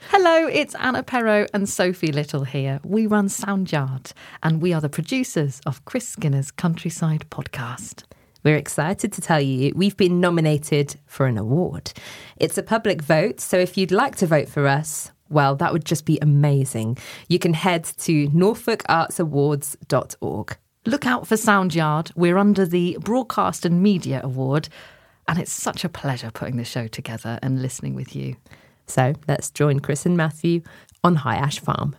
Hello, it's Anna Perrow and Sophie Little here. We run Soundyard and we are the producers of Chris Skinner's Countryside podcast. We're excited to tell you we've been nominated for an award. It's a public vote, so if you'd like to vote for us, well, that would just be amazing. You can head to norfolkartsawards.org. Look out for Soundyard. We're under the Broadcast and Media Award, and it's such a pleasure putting the show together and listening with you. So let's join Chris and Matthew on High Ash Farm.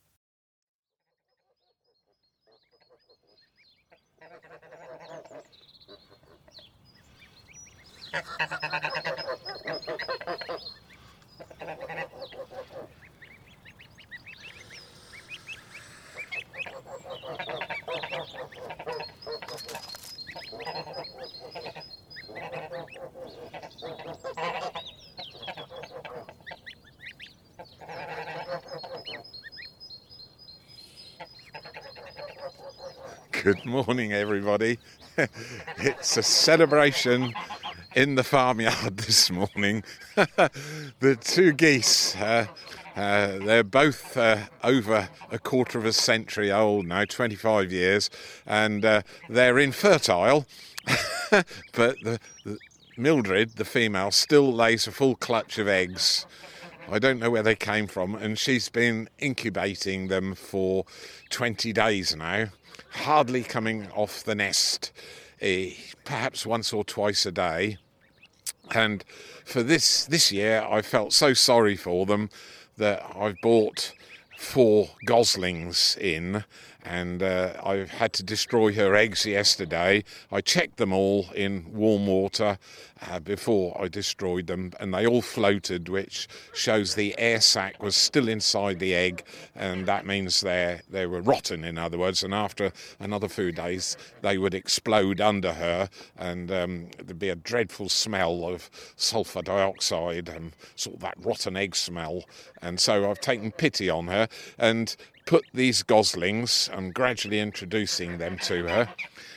Good morning, everybody. It's a celebration in the farmyard this morning. The two geese, they're both over a quarter of a century old now, 25 years, and they're infertile. But the Mildred, the female, still lays a full clutch of eggs. I don't know where they came from, and she's been incubating them for 20 days now. Hardly coming off the nest, perhaps once or twice a day. And for this year, I felt so sorry for them that I've bought 4 goslings in, and I had to destroy her eggs yesterday. I checked them all in warm water before I destroyed them, and they all floated, which shows the air sac was still inside the egg, and that means they were rotten, in other words, and after another few days they would explode under her, and there'd be a dreadful smell of sulfur dioxide and sort of that rotten egg smell. And so I've taken pity on her and put these goslings, I'm gradually introducing them to her,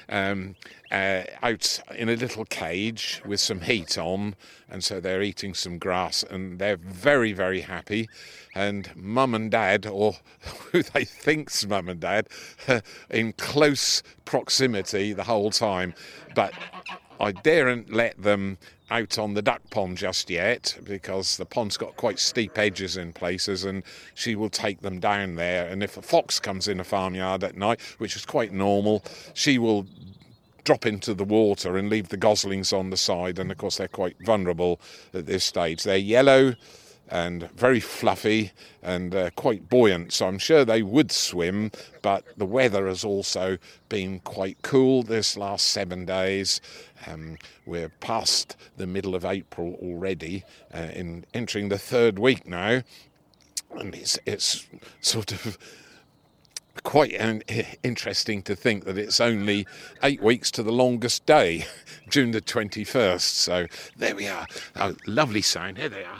out in a little cage with some heat on, and so they're eating some grass, and they're very, very happy. And Mum and Dad, or who they think's Mum and Dad, in close proximity the whole time. But I daren't let them out on the duck pond just yet, because the pond's got quite steep edges in places, and she will take them down there. And if a fox comes in a farmyard at night, which is quite normal, she will drop into the water and leave the goslings on the side. And of course they're quite vulnerable at this stage. They're yellow and very fluffy and quite buoyant, so I'm sure they would swim, but the weather has also been quite cool this last 7 days. We're past the middle of April already, in entering the 3rd week now, and it's sort of quite interesting to think that it's only 8 weeks to the longest day, June the 21st. So there we are. Oh, lovely sound. Here they are.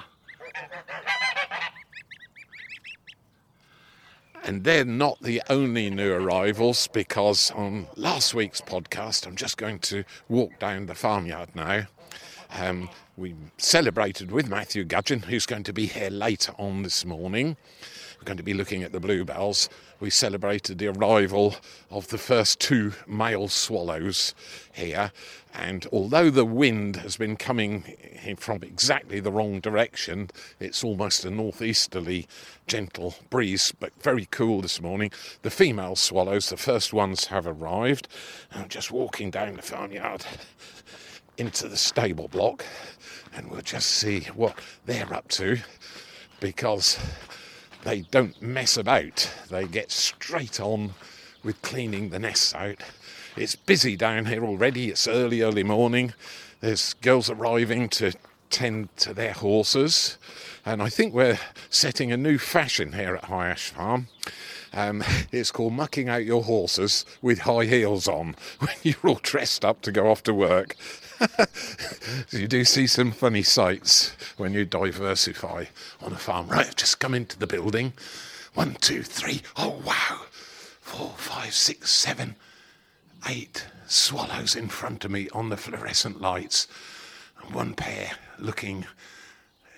And they're not the only new arrivals, because on last week's podcast, I'm just going to walk down the farmyard now. We celebrated with Matthew Gudgeon, who's going to be here later on this morning. We're going to be looking at the bluebells. We celebrated the arrival of the first 2 male swallows here, and although the wind has been coming from exactly the wrong direction, it's almost a northeasterly gentle breeze, but very cool this morning. The female swallows, the first ones, have arrived. I'm just walking down the farmyard into the stable block, and we'll just see what they're up to, because they don't mess about. They get straight on with cleaning the nests out. It's busy down here already. It's early morning. There's girls arriving to tend to their horses. And I think we're setting a new fashion here at High Ash Farm. It's called mucking out your horses with high heels on when you're all dressed up to go off to work. You do see some funny sights when you diversify on a farm. Right, I've just come into the building. 1, 2, 3. Oh, wow. 4, 5, 6, 7, 8 swallows in front of me on the fluorescent lights. And one pair looking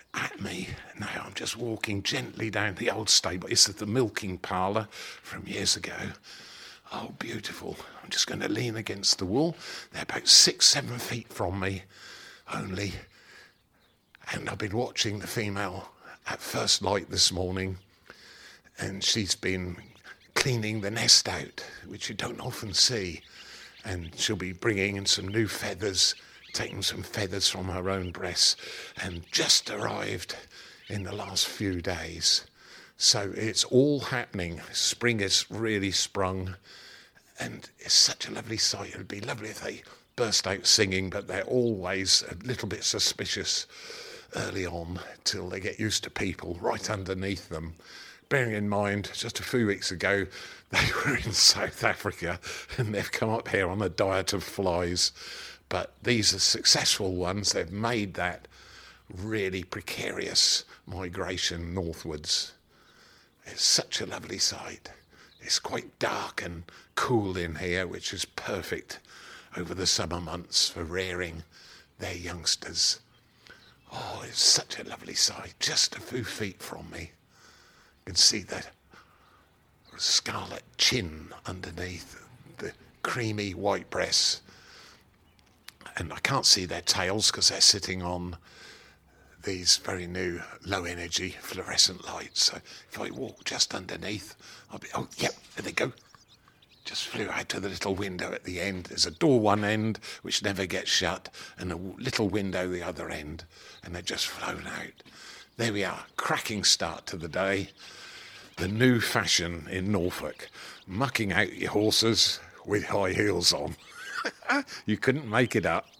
at me. Now I'm just walking gently down the old stable. It's the milking parlour from years ago. Oh, beautiful. I'm just going to lean against the wall. They're about 6-7 feet from me only. And I've been watching the female at first light this morning, and she's been cleaning the nest out, which you don't often see. And she'll be bringing in some new feathers, taking some feathers from her own breast, and just arrived in the last few days. So it's all happening. Spring has really sprung, and it's such a lovely sight. It would be lovely if they burst out singing, but they're always a little bit suspicious early on till they get used to people right underneath them. Bearing in mind, just a few weeks ago, they were in South Africa and they've come up here on a diet of flies. But these are successful ones. They've made that really precarious migration northwards. It's such a lovely sight. It's quite dark and cool in here, which is perfect over the summer months for rearing their youngsters. Oh, it's such a lovely sight. Just a few feet from me. You can see that scarlet chin underneath the creamy white breasts. And I can't see their tails because they're sitting on these very new low energy fluorescent lights. So if I walk just underneath, I'll be, oh, yep, there they go. Just flew out to the little window at the end. There's a door one end, which never gets shut, and a little window the other end, and they're just flown out. There we are, cracking start to the day. The new fashion in Norfolk, mucking out your horses with high heels on. You couldn't make it up.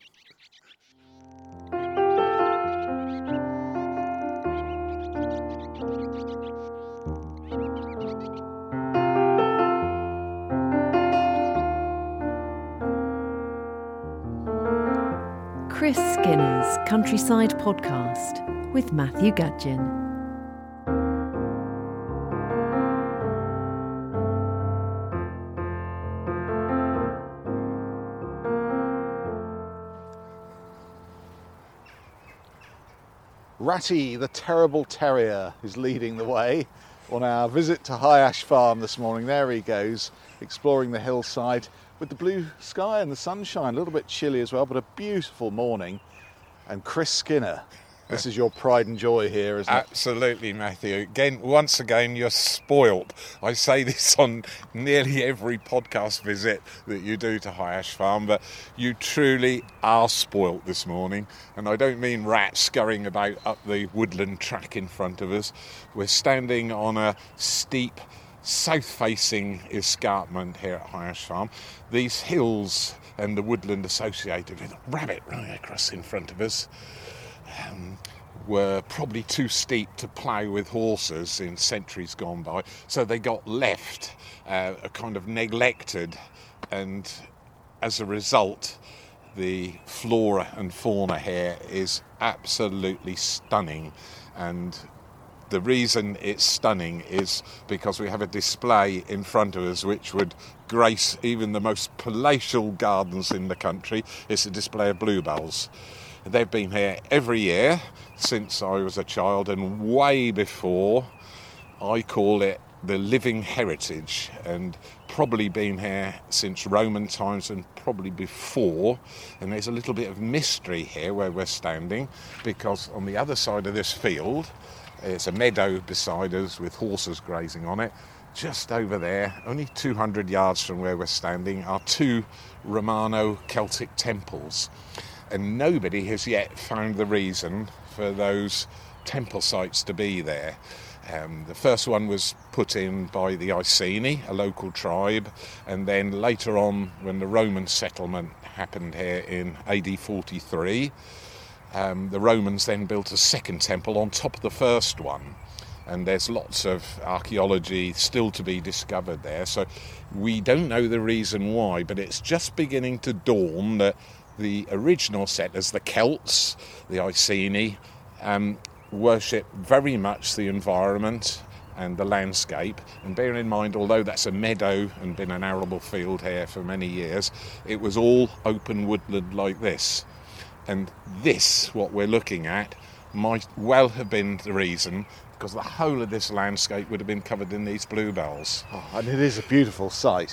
Chris Skinner's Countryside Podcast with Matthew Gudgeon. Ratty, the terrible terrier, is leading the way on our visit to High Ash Farm this morning. There he goes, exploring the hillside with the blue sky and the sunshine. A little bit chilly as well, but a beautiful morning. And Chris Skinner, this is your pride and joy here, isn't it? Absolutely, Matthew. Once again, you're spoilt. I say this on nearly every podcast visit that you do to High Ash Farm, but you truly are spoilt this morning. And I don't mean rats scurrying about up the woodland track in front of us. We're standing on a steep, south-facing escarpment here at High Ash Farm. These hills and the woodland associated with a rabbit running across in front of us were probably too steep to plough with horses in centuries gone by, so they got left kind of neglected, and as a result the flora and fauna here is absolutely stunning. And the reason it's stunning is because we have a display in front of us which would grace even the most palatial gardens in the country. It's a display of bluebells. They've been here every year since I was a child, and way before. I call it the living heritage, and probably been here since Roman times and probably before. And there's a little bit of mystery here where we're standing, because on the other side of this field, it's a meadow beside us with horses grazing on it. Just over there, only 200 yards from where we're standing, are two Romano-Celtic temples. And nobody has yet found the reason for those temple sites to be there. The first one was put in by the Iceni, a local tribe, and then later on, when the Roman settlement happened here in AD 43, the Romans then built a second temple on top of the first one. And there's lots of archaeology still to be discovered there. So we don't know the reason why, but it's just beginning to dawn that the original settlers, the Celts, the Iceni, worship very much the environment and the landscape. And bearing in mind, although that's a meadow and been an arable field here for many years, it was all open woodland like this. And this, what we're looking at, might well have been the reason, because the whole of this landscape would have been covered in these bluebells. Oh, and it is a beautiful sight.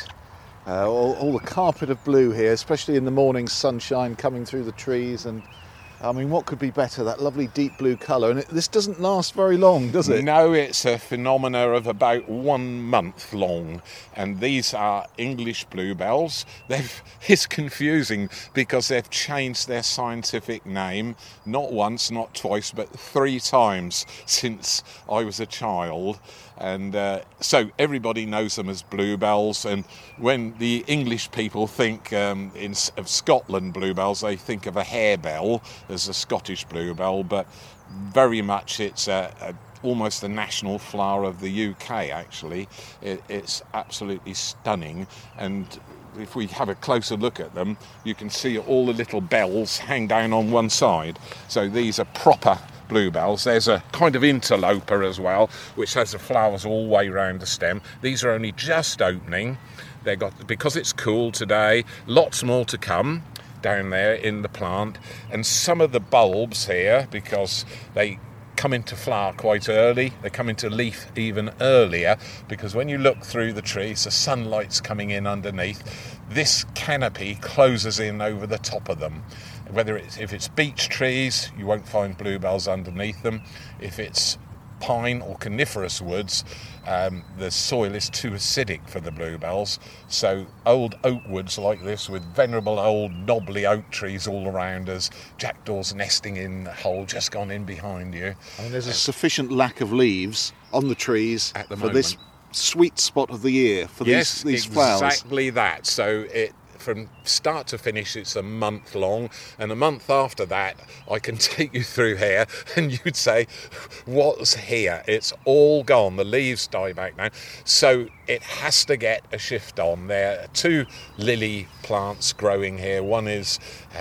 All the carpet of blue here, especially in the morning sunshine coming through the trees. And I mean, what could be better, that lovely deep blue colour? And this doesn't last very long, does it? No, it's a phenomena of about 1 month long. And these are English bluebells. It's confusing because they've changed their scientific name not once, not twice, but 3 times since I was a child. And so everybody knows them as bluebells, and when the English people think of Scotland bluebells, they think of a harebell as a Scottish bluebell, but very much it's almost the national flower of the UK, actually. It's absolutely stunning, and if we have a closer look at them, you can see all the little bells hang down on one side. So these are proper bluebells. There's a kind of interloper as well, which has the flowers all the way around the stem. These are only just opening. Because it's cool today, lots more to come down there in the plant. And some of the bulbs here, because they come into flower quite early, they come into leaf even earlier, because when you look through the trees, the sunlight's coming in underneath. This canopy closes in over the top of them. If it's beech trees, you won't find bluebells underneath them. If it's pine or coniferous woods, the soil is too acidic for the bluebells. So old oak woods like this, with venerable old knobbly oak trees all around us, jackdaws nesting in the hole just gone in behind you. And there's a sufficient lack of leaves on the trees at the for moment. This sweet spot of the year for these flowers. Exactly that. So from start to finish, it's a month long, and a month after that, I can take you through here, and you'd say, what's here? It's all gone. The leaves die back now. So it has to get a shift on. There are 2 lily plants growing here. One is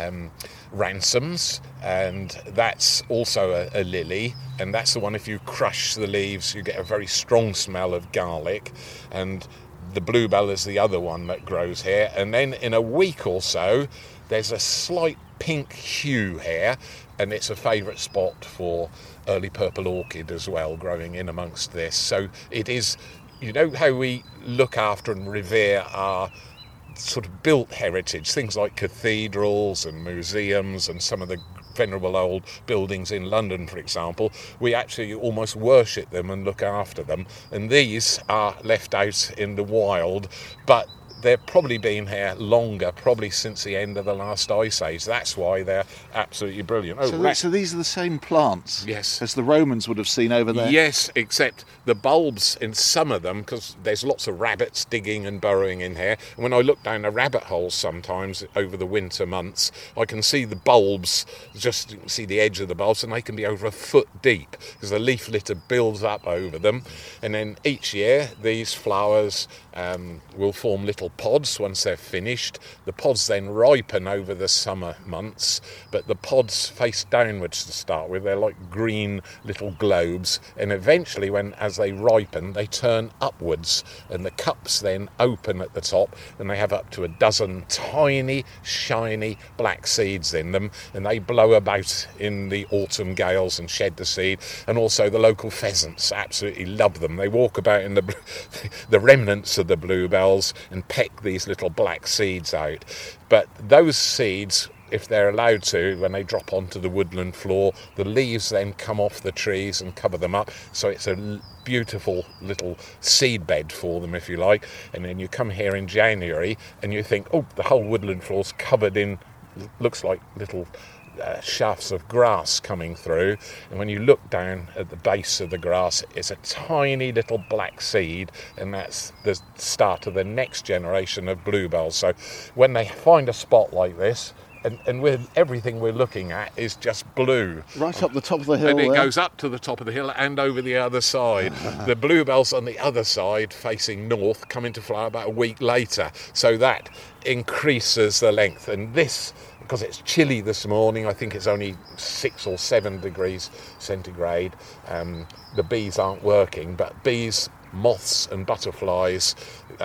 Ransoms, and that's also a lily, and that's the one, if you crush the leaves, you get a very strong smell of garlic. And the bluebell is the other one that grows here. And then in a week or so, there's a slight pink hue here, and it's a favourite spot for early purple orchid as well, growing in amongst this. So it is, you know how we look after and revere our sort of built heritage, things like cathedrals and museums and some of the venerable old buildings in London, for example. We actually almost worship them and look after them, and these are left out in the wild, but they've probably been here longer, probably since the end of the last ice age. That's why they're absolutely brilliant. So these are the same plants, yes, as the Romans would have seen over there? Yes, except the bulbs in some of them, because there's lots of rabbits digging and burrowing in here. And when I look down the rabbit holes sometimes over the winter months, I can see the bulbs, just see the edge of the bulbs, and they can be over a foot deep, because the leaf litter builds up over them. And then each year, these flowers will form little pods once they're finished. The pods then ripen over the summer months, but the pods face downwards to start with. They're like green little globes, and eventually, as they ripen, they turn upwards, and the cups then open at the top, and they have up to a dozen tiny, shiny black seeds in them, and they blow about in the autumn gales and shed the seed. And also the local pheasants absolutely love them. They walk about in the remnants of the bluebells and peck these little black seeds out. But those seeds, if they're allowed to, when they drop onto the woodland floor, the leaves then come off the trees and cover them up. So it's a beautiful little seed bed for them, if you like. And then you come here in January and you think, oh, the whole woodland floor's covered in, looks like little shafts of grass coming through, and when you look down at the base of the grass, it's a tiny little black seed, and that's the start of the next generation of bluebells. So when they find a spot like this, and with everything we're looking at is just blue. Right up the top of the hill. And it goes up to the top of the hill and over the other side. The bluebells on the other side, facing north, come into flower about a week later. So that increases the length. And this, because it's chilly this morning, I think it's only 6 or 7 degrees centigrade, the bees aren't working, but bees, moths and butterflies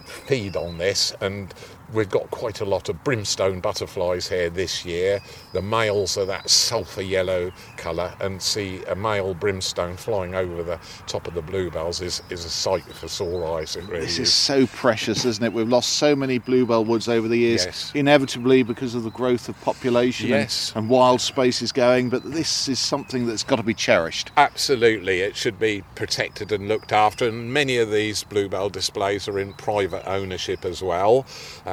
feed on this, and we've got quite a lot of brimstone butterflies here this year. The males are that sulphur yellow colour, and see a male brimstone flying over the top of the bluebells is a sight for sore eyes. It really This is so precious, isn't it? We've lost so many bluebell woods over the years, Yes. inevitably because of the growth of population Yes. and wild spaces going, but this is something that's got to be cherished. Absolutely, it should be protected and looked after, and many of these bluebell displays are in private ownership as well.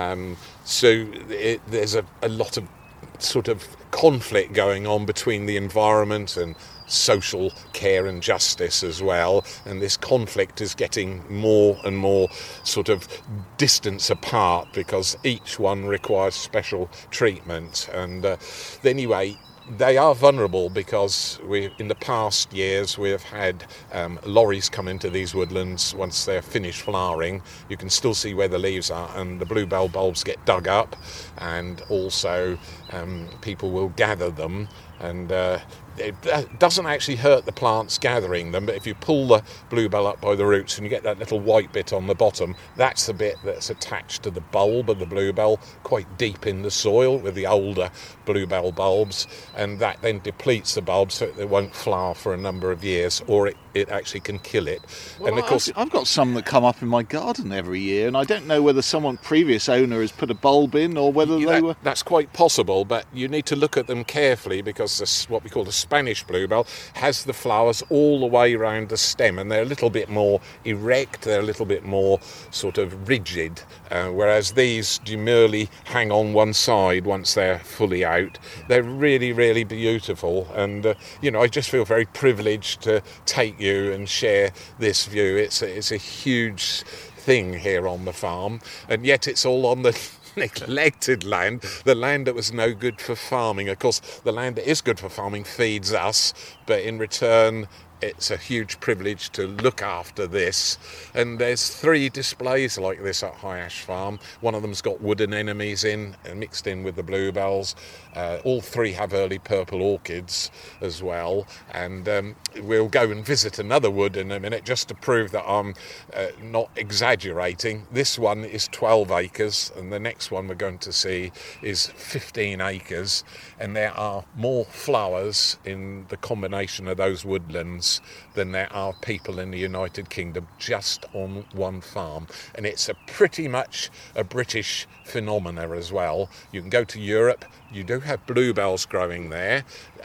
There's a lot of sort of conflict going on between the environment and social care and justice as well, and this conflict is getting more and more sort of distance apart because each one requires special treatment. And anyway, they are vulnerable because in the past years we have had lorries come into these woodlands once they're finished flowering. You can still see where the leaves are, and the bluebell bulbs get dug up, and also people will gather them, and it doesn't actually hurt the plants gathering them, but if you pull the bluebell up by the roots and you get that little white bit on the bottom, that's the bit that's attached to the bulb of the bluebell quite deep in the soil with the older bluebell bulbs, and that then depletes the bulb so they won't flower for a number of years, or it actually can kill it. Well, and of course, I've got some that come up in my garden every year, and I don't know whether previous owner has put a bulb in or whether they were... That's quite possible, but you need to look at them carefully because what we call the Spanish bluebell has the flowers all the way around the stem, and they're a little bit more erect, they're a little bit more sort of rigid, whereas these demurely hang on one side once they're fully out. They're really, really beautiful, and I just feel very privileged to take you and share this view. It's a huge thing here on the farm, and yet it's all on the neglected land, the land that was no good for farming. Of course, the land that is good for farming feeds us, but in return it's a huge privilege to look after this. And there's 3 displays like this at High Ash Farm. One of them's got wood anemones mixed in with the bluebells. All 3 have early purple orchids as well, and we'll go and visit another wood in a minute just to prove that I'm not exaggerating. This one is 12 acres, and the next one we're going to see is 15 acres, and there are more flowers in the combination of those woodlands than there are people in the United Kingdom just on one farm. And it's pretty much a British phenomena as well. You can go to Europe, you do have bluebells growing there,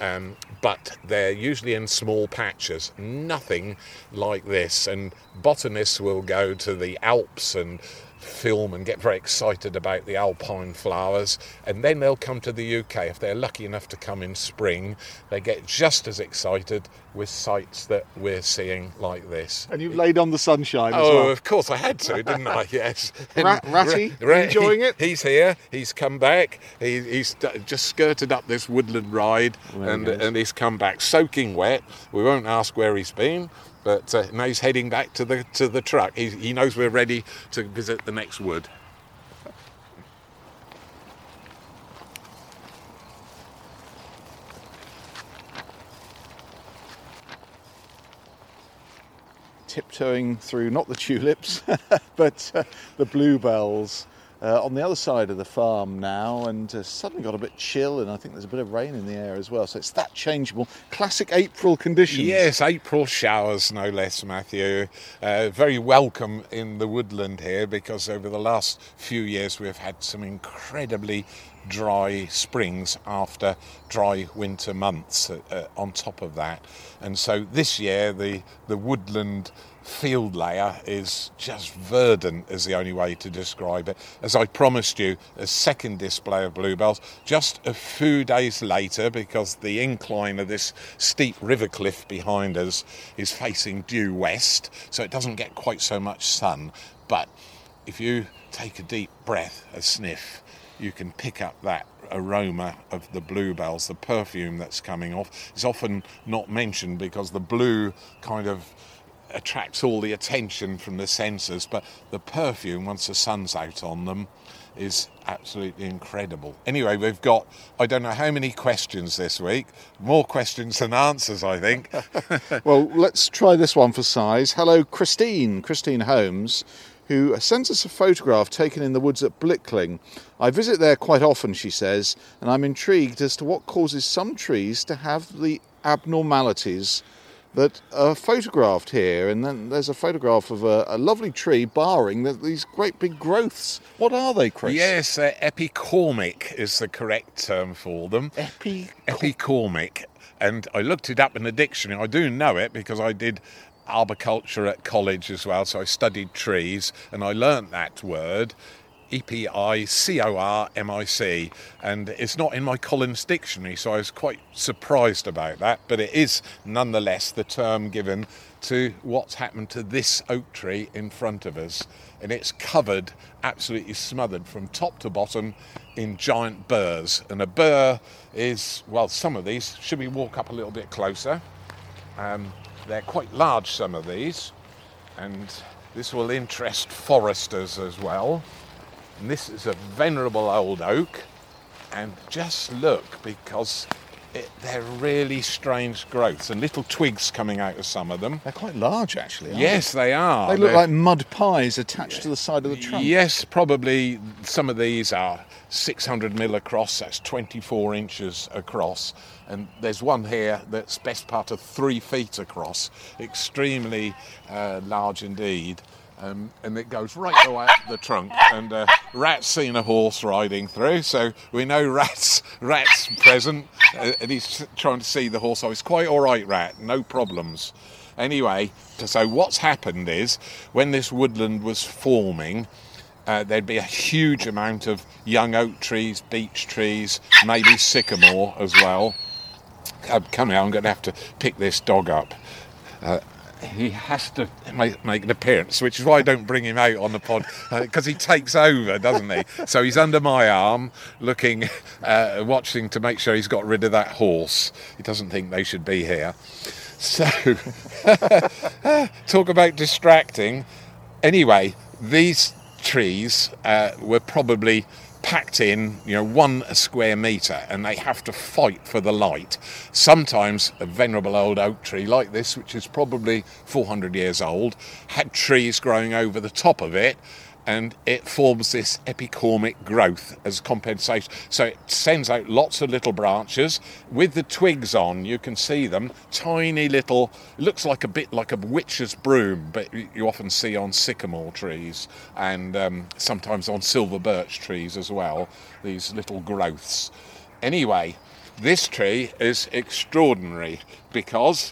but they're usually in small patches, nothing like this. And botanists will go to the Alps and film and get very excited about the alpine flowers, and then they'll come to the UK. If they're lucky enough to come in spring, they get just as excited with sights that we're seeing like this. And you've laid on the sunshine as well. Oh, of course I had to, didn't I? Yes. Ratty, enjoying it? He's here, he's come back, he's just skirted up this woodland ride, and he's come back soaking wet. We won't ask where he's been, but now he's heading back to the truck. He knows we're ready to visit the next wood. Tiptoeing through not the tulips, but the bluebells on the other side of the farm now, and suddenly got a bit chill, and I think there's a bit of rain in the air as well, so it's that changeable. Classic April conditions. Yes, April showers no less, Matthew. Very welcome in the woodland here, because over the last few years we've had some incredibly dry springs after dry winter months on top of that. And so this year the woodland field layer is just verdant, is the only way to describe it. As I promised you, a second display of bluebells just a few days later, because the incline of this steep river cliff behind us is facing due west, so it doesn't get quite so much sun. But if you take a deep breath, a sniff, you can pick up that aroma of the bluebells. The perfume that's coming off is often not mentioned because the blue kind of attracts all the attention from the senses, but the perfume, once the sun's out on them, is absolutely incredible. Anyway, we've got, I don't know how many questions this week, more questions than answers, I think. Well, let's try this one for size. Hello, Christine Holmes, who sends us a photograph taken in the woods at Blickling. I visit there quite often, she says, and I'm intrigued as to what causes some trees to have the abnormalities that are photographed here. And then there's a photograph of a lovely tree barring these great big growths. What are they, Chris? Yes, epicormic is the correct term for them. Epicormic. And I looked it up in the dictionary. I do know it because I did arboriculture at college as well, so I studied trees and I learnt that word, Epicormic, and it's not in my Collins dictionary, so I was quite surprised about that, but it is nonetheless the term given to what's happened to this oak tree in front of us, and it's covered, absolutely smothered from top to bottom in giant burrs. And a burr is, well, some of these, should we walk up a little bit closer? They're quite large, some of these, and this will interest foresters as well. And this is a venerable old oak, and just look, because they're really strange growths and little twigs coming out of some of them. They're quite large, actually, aren't Yes, they are. they? They look like mud pies attached to the side of the trunk. Yes, probably some of these are 600 mil across, that's 24 inches across. And there's one here that's best part of 3 feet across, extremely large indeed. And it goes right away up the trunk. And Rat's seen a horse riding through, so we know Rat's present, and he's trying to see the horse. So it's quite all right, Rat, no problems. Anyway, so what's happened is, when this woodland was forming, there'd be a huge amount of young oak trees, beech trees, maybe sycamore as well. Come here, I'm going to have to pick this dog up. He has to make an appearance, which is why I don't bring him out on the pod, because he takes over, doesn't he? So he's under my arm, looking, watching to make sure he's got rid of that horse. He doesn't think they should be here. So, talk about distracting. Anyway, these trees were probably packed in, 1 square metre, and they have to fight for the light. Sometimes a venerable old oak tree like this, which is probably 400 years old, had trees growing over the top of it, and it forms this epicormic growth as compensation. So it sends out lots of little branches with the twigs on. You can see them, tiny little, it looks like a bit like a witch's broom, but you often see on sycamore trees and sometimes on silver birch trees as well, these little growths. Anyway, this tree is extraordinary because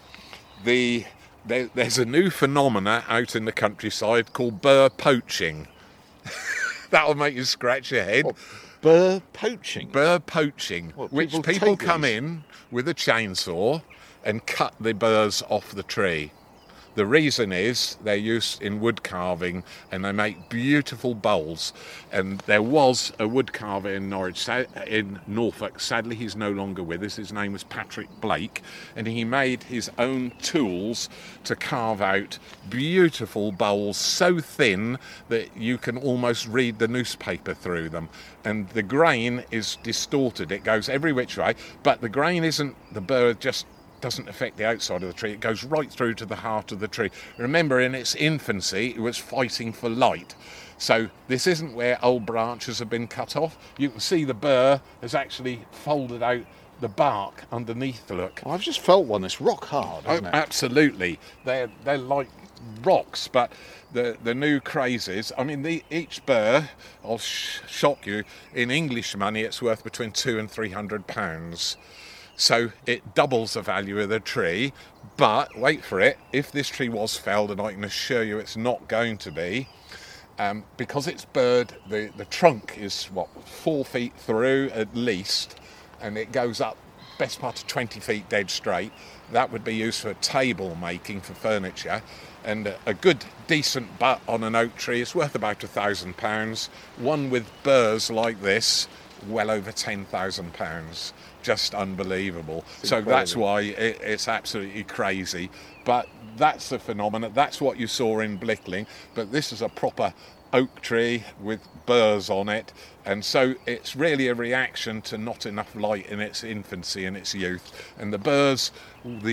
there's a new phenomena out in the countryside called burr poaching. That'll make you scratch your head. What, burr poaching? Burr poaching, what, which people come in with a chainsaw and cut the burrs off the tree. The reason is they're used in wood carving and they make beautiful bowls. And there was a wood carver in Norfolk. Sadly, he's no longer with us. His name was Patrick Blake, and he made his own tools to carve out beautiful bowls so thin that you can almost read the newspaper through them. And the grain is distorted. It goes every which way, but the grain isn't the burr just doesn't affect the outside of the tree. It goes right through to the heart of the tree. Remember, in its infancy, it was fighting for light. So this isn't where old branches have been cut off. You can see the burr has actually folded out the bark underneath. Look. I've just felt one. It's rock hard, isn't it? Absolutely. They're like rocks, but the new craze is, each burr, I'll shock you, in English money it's worth between £200 and £300. So it doubles the value of the tree, but wait for it, if this tree was felled, and I can assure you it's not going to be, because it's burred, the trunk is 4 feet through at least, and it goes up best part of 20 feet dead straight. That would be used for table making for furniture, and a good decent butt on an oak tree is worth about £1,000. One with burrs like this, well over £10,000. Just unbelievable. So that's why it's absolutely crazy. But that's the phenomenon. That's what you saw in Blickling. But this is a proper oak tree with burrs on it. And so it's really a reaction to not enough light in its infancy and its youth. And the burrs, the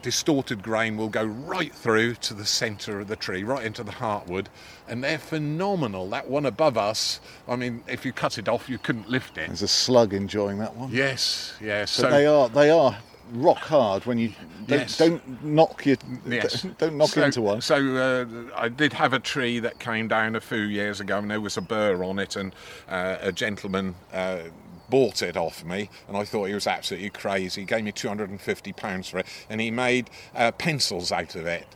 distorted grain will go right through to the centre of the tree, right into the heartwood, and they're phenomenal. That one above us, I mean, if you cut it off, you couldn't lift it. There's a slug enjoying that one. Yes, yes. So they are rock hard when you don't knock into one. So I did have a tree that came down a few years ago, and there was a burr on it, and a gentleman bought it off me, and I thought he was absolutely crazy. He gave me £250 for it, and he made pencils out of it.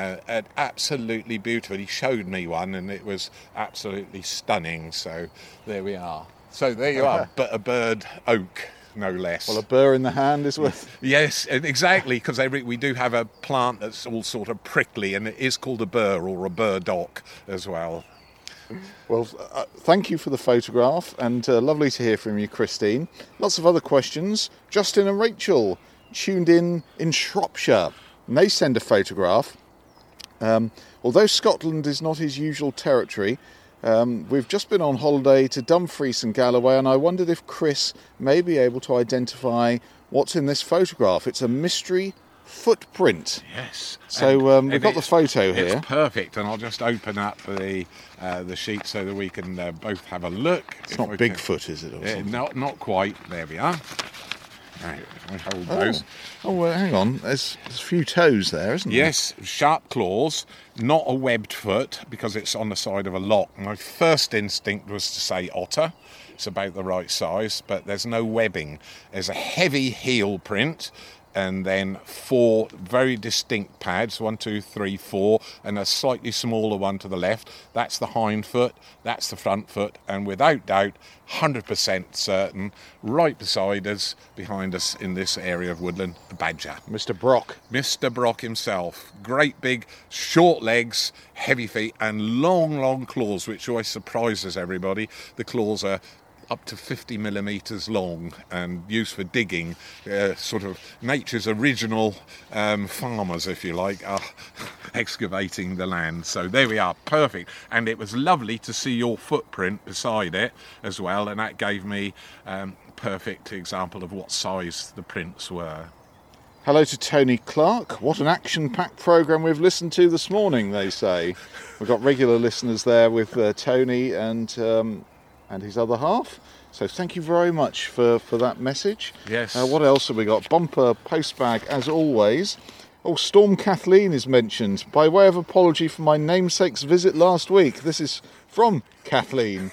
Absolutely beautiful. He showed me one, and it was absolutely stunning. So there we are. So there you are, but a bird oak, no less. Well, a burr in the hand is worth. Yes, exactly, because we do have a plant that's all sort of prickly, and it is called a burr or a burdock as well. Well, thank you for the photograph, and lovely to hear from you, Christine. Lots of other questions. Justin and Rachel tuned in Shropshire, and they send a photograph. Although Scotland is not his usual territory, we've just been on holiday to Dumfries and Galloway, and I wondered if Chris may be able to identify what's in this photograph. It's a mystery footprint. Yes. So we've got the photo here. It's perfect, and I'll just open up the sheet so that we can both have a look. It's not Bigfoot, is it? Or something? Not quite. There we are. Right, we hold those. Oh, well, hang on. There's a few toes there, isn't there? Yes, sharp claws, not a webbed foot, because it's on the side of a lock. My first instinct was to say otter. It's about the right size, but there's no webbing. There's a heavy heel print, and then 4 very distinct pads, 1, 2, 3, 4, and a slightly smaller one to the left. That's the hind foot, that's the front foot, and without doubt, 100% certain, right beside us, behind us in this area of woodland, the badger. Mr. Brock. Mr. Brock himself. Great big, short legs, heavy feet, and long claws, which always surprises everybody. The claws are up to 50 millimetres long and used for digging, sort of nature's original farmers, if you like, are excavating the land. So there we are, perfect. And it was lovely to see your footprint beside it as well, and that gave me perfect example of what size the prints were. Hello to Tony Clark. What an action-packed programme we've listened to this morning, they say. We've got regular listeners there with Tony and his other half. So thank you very much for that message. Yes. What else have we got? Bumper postbag, as always. Oh, Storm Kathleen is mentioned. By way of apology for my namesake's visit last week. This is from Kathleen.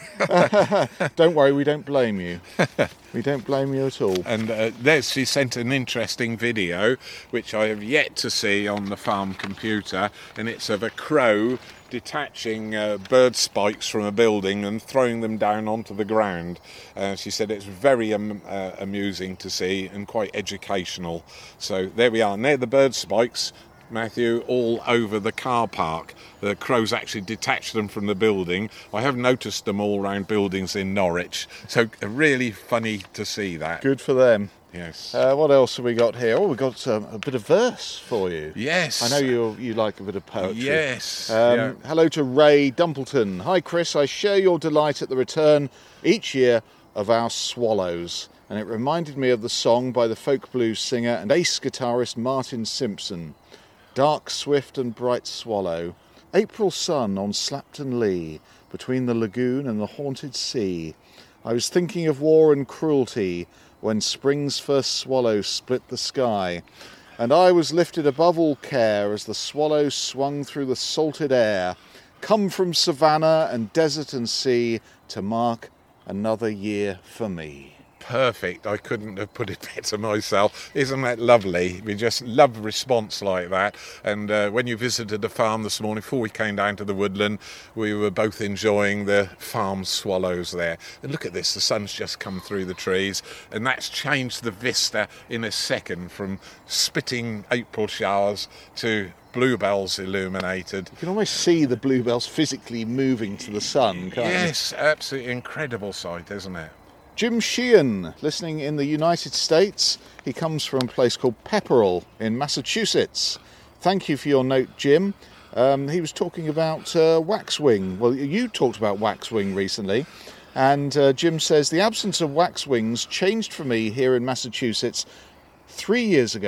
Don't worry, we don't blame you. We don't blame you at all. And she sent an interesting video, which I have yet to see on the farm computer, and it's of a crow detaching bird spikes from a building and throwing them down onto the ground. She said it's very amusing to see and quite educational. So there we are, and they're the bird spikes, Matthew, all over the car park. The crows actually detached them from the building. I have noticed them all around buildings in Norwich, so really funny to see that. Good for them. Yes. What else have we got here? Oh, we've got a bit of verse for you. Yes. I know you like a bit of poetry. Yes. Hello to Ray Dumpleton. Hi, Chris. I share your delight at the return each year of our swallows. And it reminded me of the song by the folk blues singer and ace guitarist Martin Simpson. Dark, swift and bright swallow. April sun on Slapton Lee, between the lagoon and the haunted sea. I was thinking of war and cruelty, when spring's first swallow split the sky, and I was lifted above all care as the swallow swung through the salted air, come from savannah and desert and sea to mark another year for me. Perfect. I couldn't have put it better myself. Isn't that lovely? We just love a response like that. And when you visited the farm this morning, before we came down to the woodland, we were both enjoying the farm swallows there. And look at this, the sun's just come through the trees, and that's changed the vista in a second from spitting April showers to bluebells illuminated. You can almost see the bluebells physically moving to the sun, can't you? Yes, absolutely incredible sight, isn't it? Jim Sheehan, listening in the United States. He comes from a place called Pepperell in Massachusetts. Thank you for your note, Jim. He was talking about waxwing. Well, you talked about waxwing recently. And Jim says, the absence of waxwings changed for me here in Massachusetts 3 years ago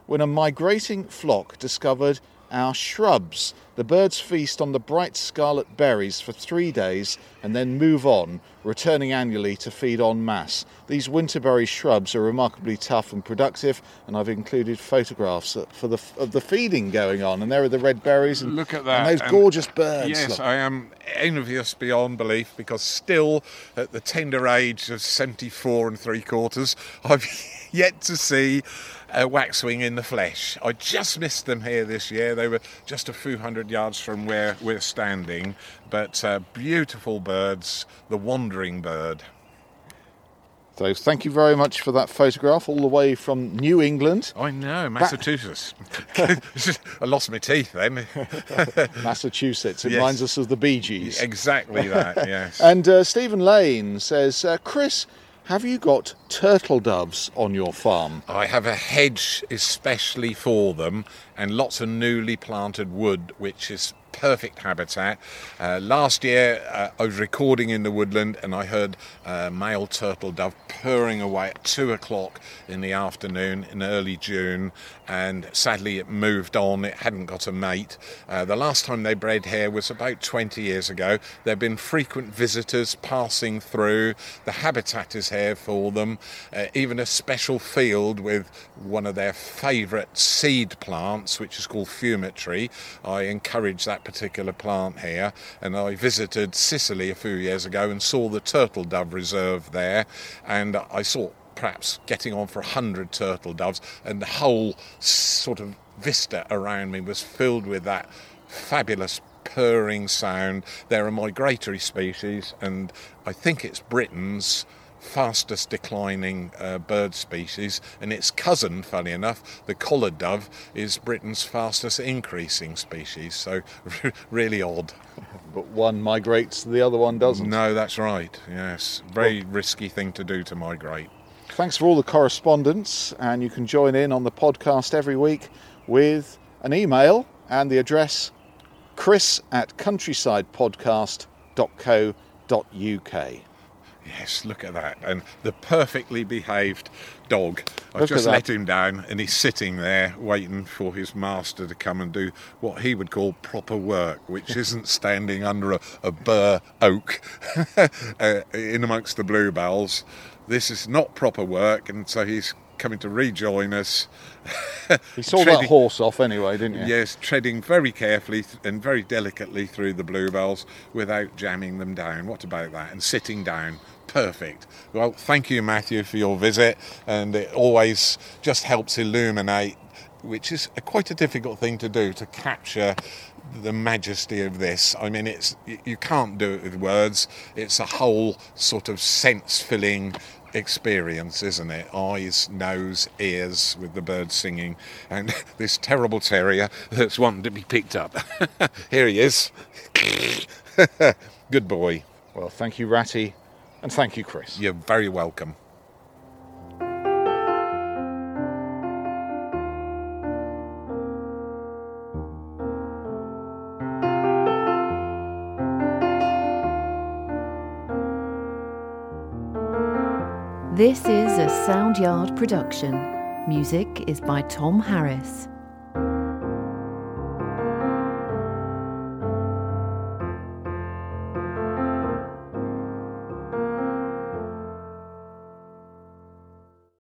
when a migrating flock discovered our shrubs. The birds feast on the bright scarlet berries for 3 days and then move on, returning annually to feed en masse. These winterberry shrubs are remarkably tough and productive, and I've included photographs of the feeding going on. And there are the red berries and, look at that. and those gorgeous birds. Yes, Look. I am envious beyond belief, because still at the tender age of 74 3/4, I've yet to see a waxwing in the flesh. I just missed them here this year. They were just a few hundred yards from where we're standing, but beautiful birds, the wandering bird. So thank you very much for that photograph, all the way from New England. I know, Massachusetts. I lost my teeth then. Massachusetts. It Yes. reminds us of the Bee Gees. Exactly that, yes. And Stephen Lane says, Chris, have you got turtle doves on your farm? I have a hedge especially for them, and lots of newly planted wood, which is perfect habitat. Last year I was recording in the woodland, and I heard a male turtle dove purring away at 2 o'clock in the afternoon in early June, and sadly it moved on. It hadn't got a mate. The last time they bred here was about 20 years ago. There have been frequent visitors passing through. The habitat is here for them. Even a special field with one of their favourite seed plants, which is called fumitory. I encourage that particular plant here, and I visited Sicily a few years ago and saw the turtle dove reserve there, and I saw perhaps getting on for 100 turtle doves, and the whole sort of vista around me was filled with that fabulous purring sound. They're a migratory species, and I think it's Britain's fastest declining bird species, and its cousin, funny enough, the collared dove, is Britain's fastest increasing species, so really odd. But one migrates, the other one doesn't. No, that's right, yes. Very risky thing to do, to migrate. Thanks for all the correspondence, and you can join in on the podcast every week with an email and the address chris@countrysidepodcast.co.uk. Yes, look at that. And the perfectly behaved dog. I've Look just at let that. him down, and he's sitting there waiting for his master to come and do what he would call proper work, which isn't standing under a bur oak in amongst the bluebells. This is not proper work, and so he's coming to rejoin us. You saw that horse off anyway, didn't you? Yes, treading very carefully and very delicately through the bluebells without jamming them down. What about that? And sitting down. Perfect. Well, thank you, Matthew, for your visit, and it always just helps illuminate, which is quite a difficult thing to do, to capture the majesty of this. I mean, you can't do it with words. It's a whole sort of sense-filling experience, isn't it? Eyes, nose, ears, with the birds singing, and this terrible terrier that's wanting to be picked up. Here he is. Good boy. Well, thank you, Ratty, and thank you, Chris. You're very welcome. This is a Sound Yard production. Music is by Tom Harris.